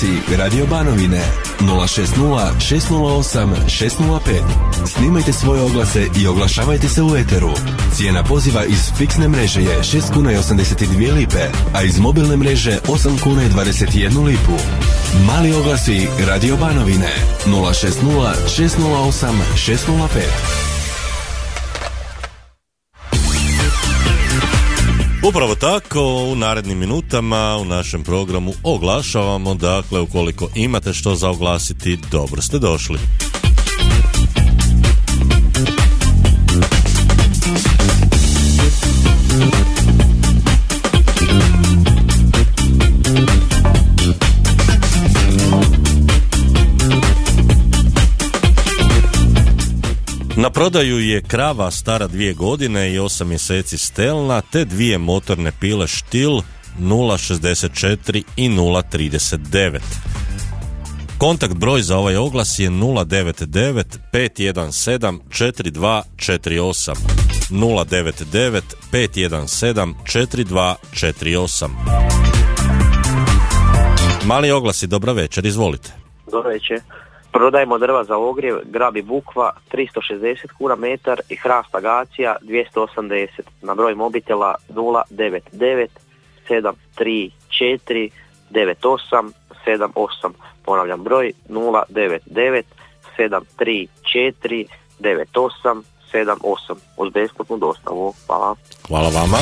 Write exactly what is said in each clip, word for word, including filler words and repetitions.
oglasi Radio Banovine nula šest nula šest nula osam šest nula pet. Snimajte svoje oglase i oglašavajte se u eteru. Cijena poziva iz fiksne mreže je šest kuna i osamdeset dvije lipe, a iz mobilne mreže osam kuna i dvadeset jednu lipu. Mali oglasi Radio Banovine nula šest nula šest nula osam šest nula pet. Upravo tako, u narednim minutama u našem programu oglašavamo, dakle ukoliko imate što za oglasiti, dobro ste došli. Na prodaju je krava stara dvije godine i osam mjeseci stelna, te dvije motorne pile Štil nula šezdeset četiri i nula trideset devet. Kontakt broj za ovaj oglas je nula devet devet pet jedan sedam četiri dva četiri osam. nula devet devet pet jedan sedam četiri dva četiri osam. Mali oglasi, dobra večer, izvolite. Dobro večer. Prodajemo drva za ogrjev, grabi bukva tristo šezdeset kuna metar i hrast agacija dvjesto osamdeset. Na broj mobitela nula devet devet sedam tri četiri devet osam sedam osam. Ponavljam broj nula devet devet sedam tri četiri devet osam sedam osam. Uz besplatnu dostavu. Hvala. Hvala vama.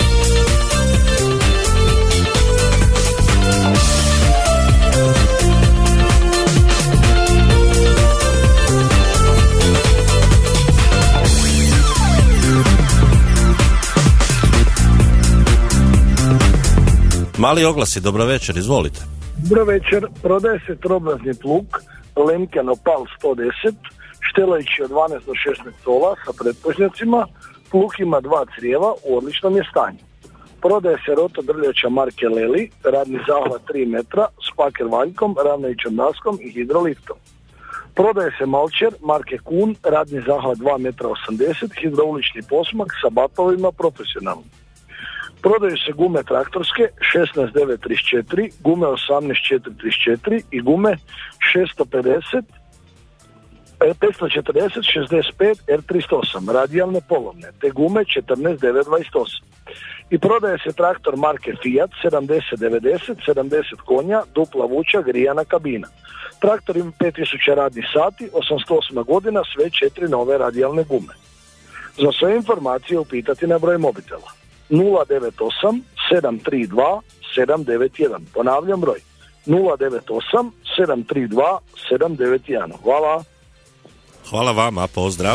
Mali oglasi, dobro večer, izvolite. Dobro večer, prodaje se trobrazni plug Lemken Opal sto deset, štelajući od dvanaest do šesnaest cola sa pretpožnjacima, plug ima dva crijeva, u odličnom je stanju. Prodaje se roto drljača marke Leli, radni zahvat tri metra, s paker valjkom, ravnajućom daskom i hidroliftom. Prodaje se malčer marke Kun, radni zahvat dva metra osamdeset, hidraulični posmak sa batovima profesionalno. Prodaju se gume traktorske šesnaest devet trideset četiri, gume osamnaest četiri trideset četiri i gume šesto pedeset, petsto četrdeset šezdeset pet R tristo osam, radijalne polovne, te gume četrnaest devet dvadeset osam. I prodaje se traktor marke Fiat sedamdeset devedeset, sedamdeset konja, dupla vuča, grijana kabina. Traktor ima pet tisuća radnih sati, osamsto osma godina, sve četiri nove radijalne gume. Za sve informacije upitati na broj mobitela nula devet osam sedam tri dva sedam devet jedan. Ponavljam broj nula devet osam sedam tri dva sedam devet jedan. Hvala. Hvala vama, pozdrav.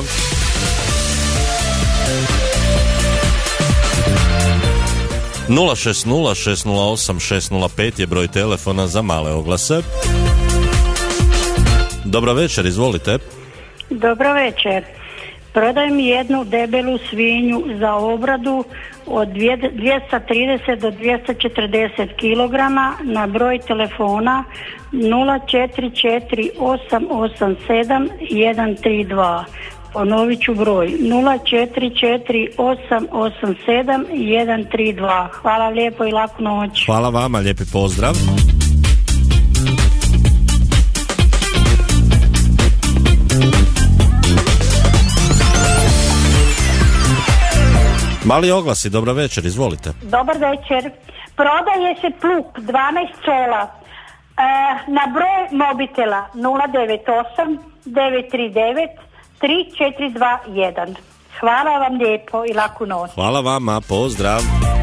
nula šest nula šest nula osam šest nula pet je broj telefona za male oglase. Dobro večer, izvolite. Dobro večer. Prodajem jednu debelu svinju za obradu od dvjesto trideset do dvjesto četrdeset kilograma na broj telefona nula četiri četiri osam osam sedam jedan tri dva. Ponovit ću broj nula četiri četiri osam osam sedam jedan tri dva. Hvala lijepo i laku noć. Hvala vama, lijepi pozdrav. Mali oglasi, dobro večer, izvolite. Dobar večer. Prodaje se plug dvanaest cola e, na broj mobitela nula devet osam devet tri devet tri četiri dva jedan. Hvala vam lijepo i laku noć. Hvala vama, pozdrav.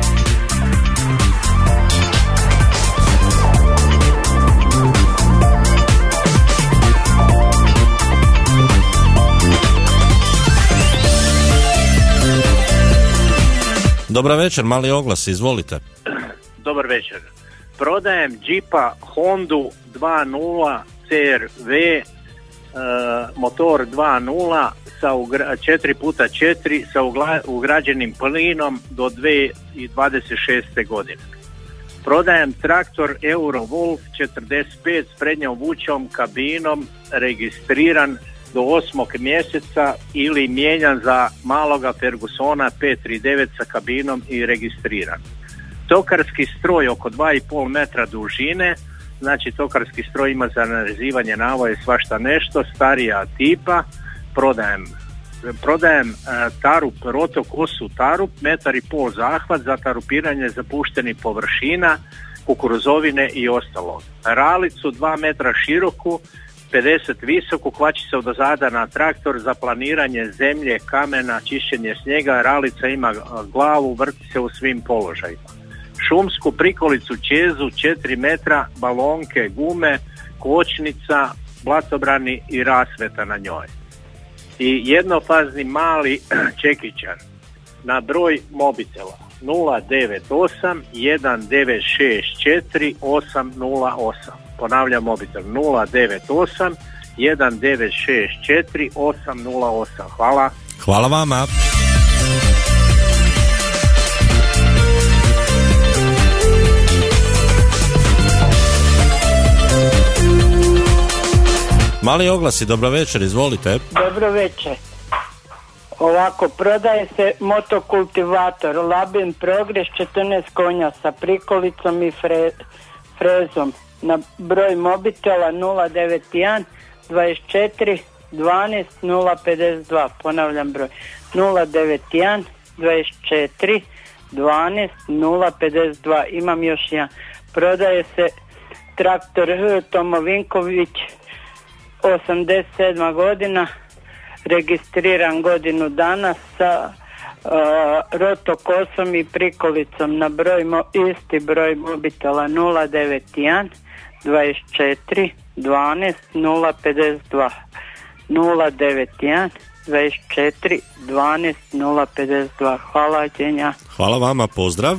Dobar večer, mali oglas, izvolite. Dobar večer. Prodajem Jeepa Hondu dva nula C R V, e, motor dva nula sa ugra- četiri puta četiri sa ugla- ugrađenim plinom do dvije tisuće dvadeset šeste. godine. Prodajem traktor Eurowolf četrdeset pet s prednjom vučom, kabinom, registriran do osmog mjeseca ili mijenjan za maloga Fergusona pet tri devet sa kabinom i registriran. Tokarski stroj oko dva i pol metra dužine, znači tokarski stroj ima za narezivanje navoje svašta nešto, starija tipa, prodajem prodajem uh, tarup, roto kosu tarup, metar i pol zahvat za tarupiranje zapuštenih površina, kukuruzovine i ostalo. Ralicu dva metra široku, pedeset visoku, kvači se odozada na traktor za planiranje zemlje, kamena, čišćenje snijega. Ralica ima glavu, vrti se u svim položajima. Šumsku prikolicu čezu četiri metra, balonke, gume, kočnica, blatobrani i rasveta na njoj. I jednofazni mali čekićar na broj mobitela nula devet osam jedan devet šest četiri osam nula osam. Ponavljam mobitel nula devet osam jedan devet šest četiri osam nula osam. Hvala. Hvala vama. Mali oglasi, dobro večer, izvolite. Dobro večer. Ovako, prodaje se motokultivator Labin Progress četrnaest konja sa prikolicom i fre, frezom na broj mobitela nula devet jedan dvadeset četiri dvanaest nula pedeset dva. Ponavljam broj nula devet jedan dvadeset četiri dvanaest nula pedeset dva. Imam još jedan. Prodaje se traktor Tomo Vinković osamdeset sedma godina, registriran godinu dana sa uh, rotokosom i prikolicom na broj mo- isti broj mobitela nula devet jedan dvadeset četiri dvanaest nula pedeset dva. nula devet jedan dvadeset četiri dvanaest nula pedeset dva. Hvala, Đenja. Hvala vama, pozdrav.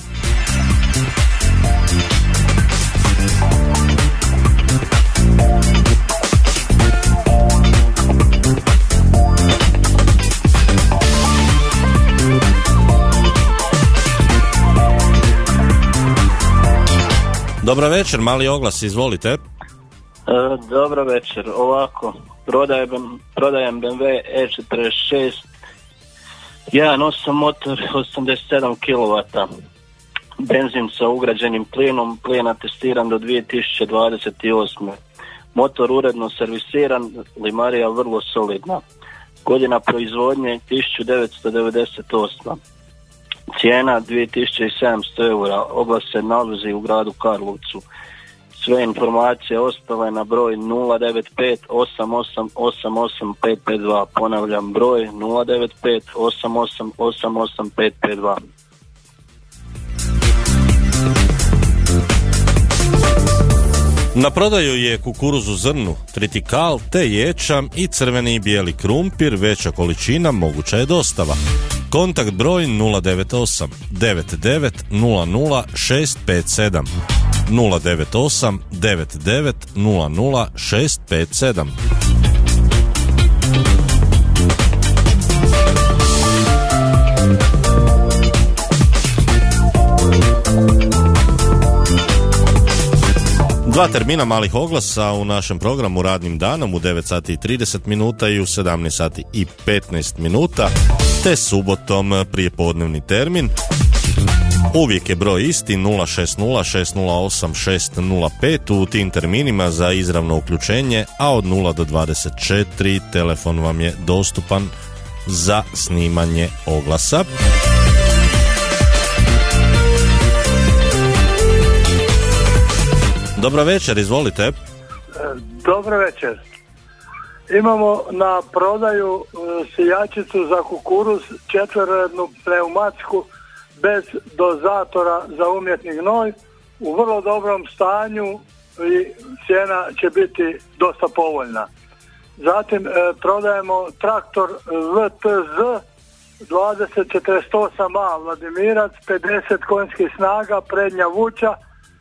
Dobro večer, mali oglas, izvolite. E, dobro večer, ovako, prodajem, prodajem B M W E četrdeset šest, jedan osam motor, osamdeset sedam kilovata, benzin sa ugrađenim plinom, plina testiran do dvije tisuće dvadeset osme. Motor uredno servisiran, limarija vrlo solidna, godina proizvodnje tisuću devetsto devedeset osma. Cijena dvije tisuće sedamsto eura, oglas se nalazi u gradu Karlovcu. Sve informacije ostale na broj nula devet pet osam osam osam osam pet pet dva. Ponavljam broj nula devet pet osam osam osam osam pet pet dva. Na prodaju je kukuruz u zrnu, tritikal, te ječam i crveni i bijeli krumpir, veća količina, moguća je dostava. Kontakt broj nula devet osam devet devet nula nula šest pet sedam nula devet osam devet devet nula nula šest pet sedam. Dva termina malih oglasa u našem programu radnim danom u devet sati i trideset minuta i u sedamnaest sati i petnaest minuta, te subotom prijepodnevni termin. Uvijek je broj isti nula šest nula šest nula osam šest nula pet u tim terminima za izravno uključenje, a od nula do dvadeset četiri telefon vam je dostupan za snimanje oglasa. Dobro večer, izvolite. Dobro večer. Imamo na prodaju sijačicu za kukuruz, četverorednu pneumatsku bez dozatora za umjetni gnoj, u vrlo dobrom stanju i cijena će biti dosta povoljna. Zatim e, prodajemo traktor V T Z dvadeset četrdeset osam A Vladimirac, pedeset konjskih snaga, prednja vuča.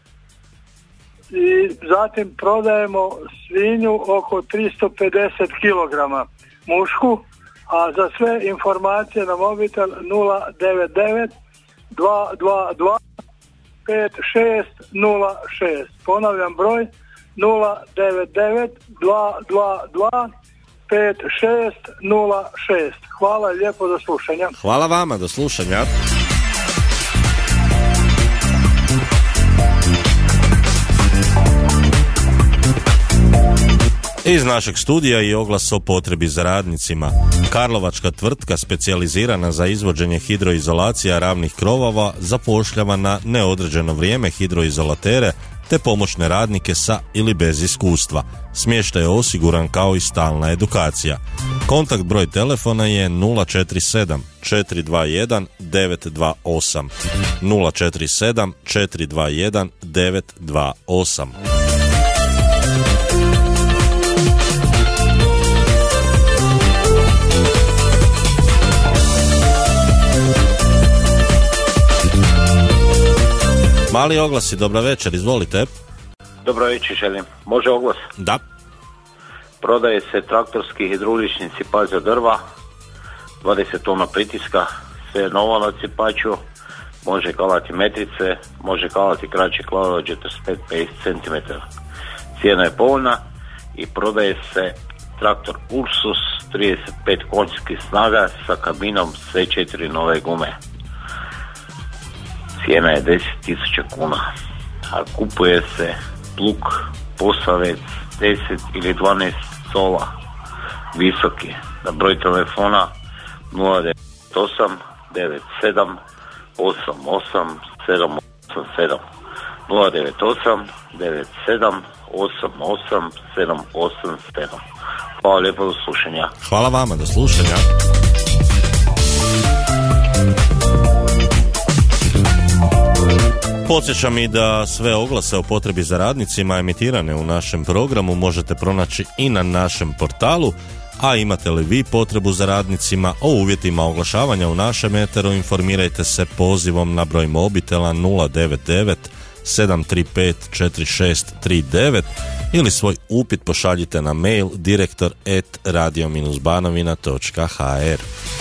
I zatim prodajemo svinju oko tristo pedeset kilograma mušku, a za sve informacije na mobitel nula devet devet dva dva dva pet šest nula šest. Ponavljam broj nula devet devet dva dva dva pet šest nula šest. Hvala i lijepo, do slušanja. Hvala vama, do slušanja. Iz našeg studija i oglas o potrebi za radnicima. Karlovačka tvrtka specijalizirana za izvođenje hidroizolacija ravnih krovova zapošljava na neodređeno vrijeme hidroizolatere te pomoćne radnike sa ili bez iskustva. Smještaj je osiguran kao i stalna edukacija. Kontakt broj telefona je nula četiri sedam četiri dva jedan devet dva osam nula četiri sedam četiri dva jedan devet dva osam. Mali oglasi, dobra večer, izvolite. Dobro večer, želim. Može oglas? Da. Prodaje se traktorski hidraulični cipač za drva, dvadeset tona pritiska, sve novo na cipaču, može kalati metrice, može kalati kraće klave od četrdeset pet do pedeset centimetara. Cijena je povoljna i prodaje se traktor Ursus trideset pet konjskih snaga sa kabinom sve četiri nove gume. Cijena je deset tisuća kuna, a kupuje se plug Posavec deset ili dvanaest cola visoki na broj telefona nula devet osam devet sedam osam osam sedam osam sedam nula devet osam devet sedam osam osam sedam osam sedam. Hvala lijepo, do slušanja. Hvala vama, do slušanja. Podsjećam i da sve oglase o potrebi za radnicima emitirane u našem programu možete pronaći i na našem portalu, a imate li vi potrebu za radnicima o uvjetima oglašavanja u našem eteru, informirajte se pozivom na broj mobitela nula devet devet sedam tri pet četiri šest tri devet ili svoj upit pošaljite na mail direktor at radio banovina točka h r.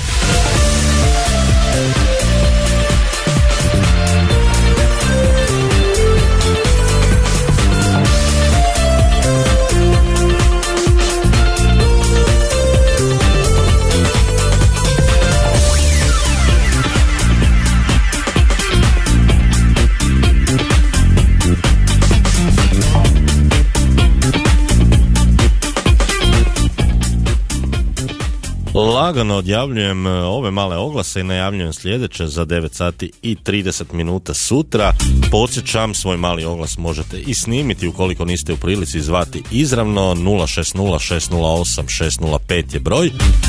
Lagano odjavljujem ove male oglase i najavljujem sljedeće za devet sati i trideset minuta sutra. Podsjećam, svoj mali oglas možete i snimiti ukoliko niste u prilici zvati izravno. Nula šest nula šest nula osam šest nula pet je broj.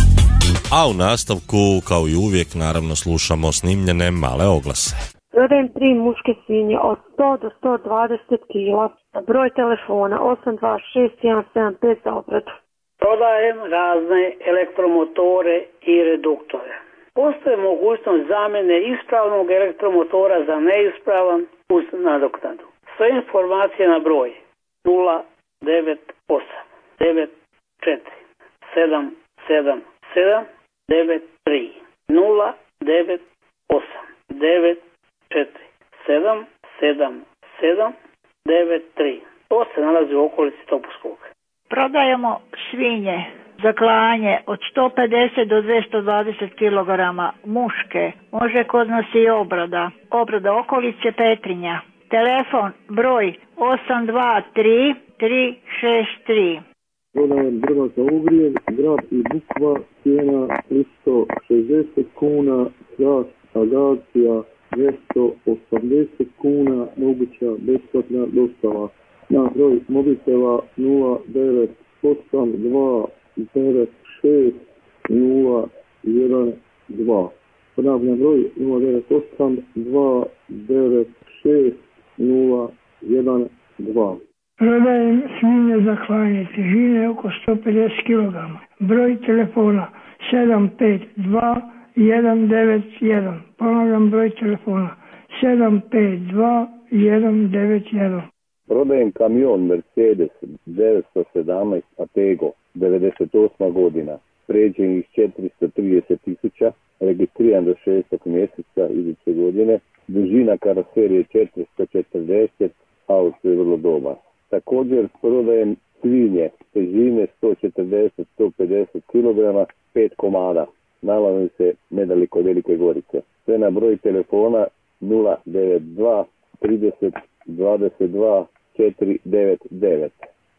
A u nastavku, kao i uvijek, naravno slušamo snimljene male oglase. Prodajem tri muške svinje od sto do sto dvadeset kila. Broj telefona osam dva šest jedan sedam pet za obradu. Prodajem razne elektromotore i reduktore. Postoji mogućnost zamjene ispravnog elektromotora za neispravan uz nadoknadu. Sve informacije na broj nula devet osam devet četiri sedam sedam sedam devet tri nula devet osam devet četiri sedam sedam sedam devet tri. To se nalazi u okolici Topuskog. Prodajemo svinje za klanje od sto pedeset do dvjesto dvadeset kilograma muške. Može kod nas i obrada. Obrada okolice Petrinja. Telefon broj osam dva tri tri šest tri. Prodajem drva za ogrjev, grab i bukva, cijena tristo šezdeset kuna, hrast, agacija dvjesto osamdeset kuna, moguća besplatna dostava. Na broj mobitela nula devet osam dva devet šest nula jedan dva. Ponavljam broj nula devet osam dva devet šest nula jedan dva. Prodajem svinje za klanje, težine oko sto pedeset kilograma. Broj telefona sedam pet dva jedan devet jedan. Ponavljam broj telefona sedam pet dva jedan devet jedan. Prodajem kamion Mercedes devetsto sedamnaest Atego, devedeset osma godina, pređenih četiristo trideset tisuća, registriran do šestog mjeseca iduće godine, dužina karoserije četiristo četrdeset, auto je vrlo dobar. Također prodajem svinje, težine sto četrdeset do sto pedeset kilograma, pet komada, nalazi se nedaleko Velike Gorice. Sve na broj telefona nula devet dva trideset dvadeset dva četiri devet devet.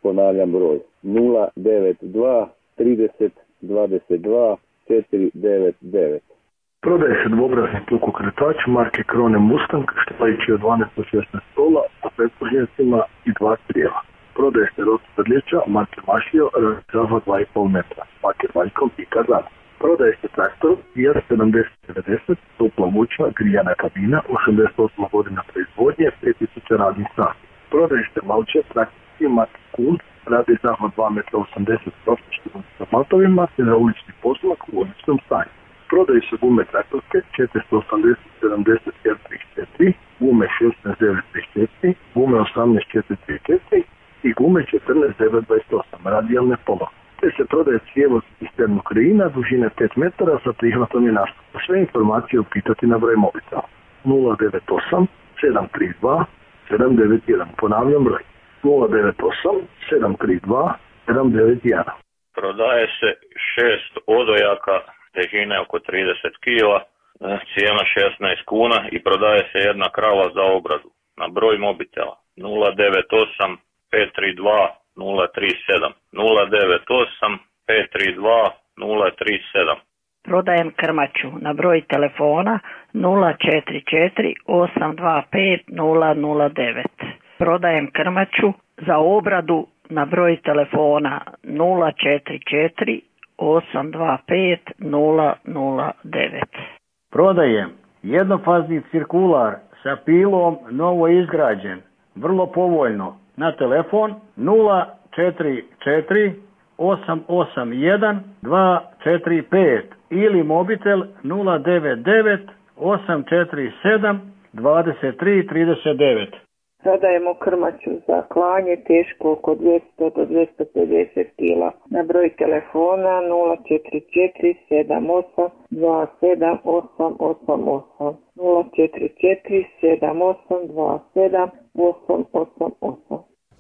ponavljam broj, nula devet dva trideset dvadeset dva četiri devet devet. Prodaje se dvobrazni pluk okretač marke Krone Mustang, štelajući od dvanaest do šesnaest stola sa pretpožnjacima i dva strijela. Prodaje se rod sedlića marke Mašio, razrava dva i pol metra, marke Valjkom i Kazan. Prodaje se traktor Fiat sedamdeset devedeset, topla vučna, grijana kabina, osamdeset osma godina proizvodnje, pet tisuća radnih sati. Prodaje se Malče traktorski marke Kun, radi zahvat dva metra osamdeset prosječnim sa matovima te za ulični poslak u odličnom stanju. Prodaju se gume traktorske četiristo osamdeset sedamdeset R trideset četiri, gume šesnaest devet trideset četiri, gume osamnaest četiri trideset četiri i gume četrnaest devet dvadeset osam, radijalne polohe. Te se prodaje cijevoz iz termokreina dužine pet metara sa prihvatom i nastupom. Sve informacije upitati na broj mobitela nula devet osam sedam tri dva sedam devet jedan. Ponavljam broj nula devet osam sedam tri dva sedam devet jedan. Prodaje se šest odojaka težine oko trideset kila, cijena šesnaest kuna i prodaje se jedna krava za obradu na broj mobitela nula devet osam pet tri dva nula tri sedam nula devet osam pet tri dva nula tri sedam. Prodajem krmaču na broj telefona nula četiri četiri osam dva pet nula nula devet. Prodajem krmaču za obradu na broj telefona nula četiri četiri osam dva pet nula nula devet. Prodajem jednofazni cirkular sa pilom novo izgrađen, vrlo povoljno, na telefon nula četiri četiri osam osam jedan dva četiri pet ili mobitel nula devet devet osam četiri sedam dvadeset tri trideset devet. Prodajemo krmaču za klanje teško oko dvjesto do dvjesto pedeset kila. Na broj telefona nula četiri četiri sedam osam dva sedam osam osam osam nula četiri četiri sedam osam dva sedam osam osam osam.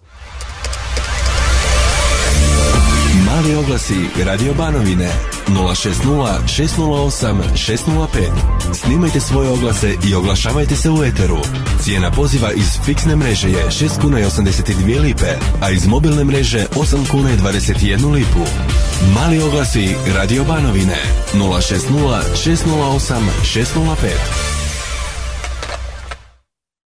Mali oglasi Radio Banovine nula šest nula šest nula osam šest nula pet. Snimajte svoje oglase i oglašavajte se u eteru. Cijena poziva iz fiksne mreže je šest kuna i osamdeset dvije lipe, a iz mobilne mreže osam kuna i dvadeset jednu lipu. Mali oglasi Radio Banovine nula šest nula šest nula osam šest nula pet.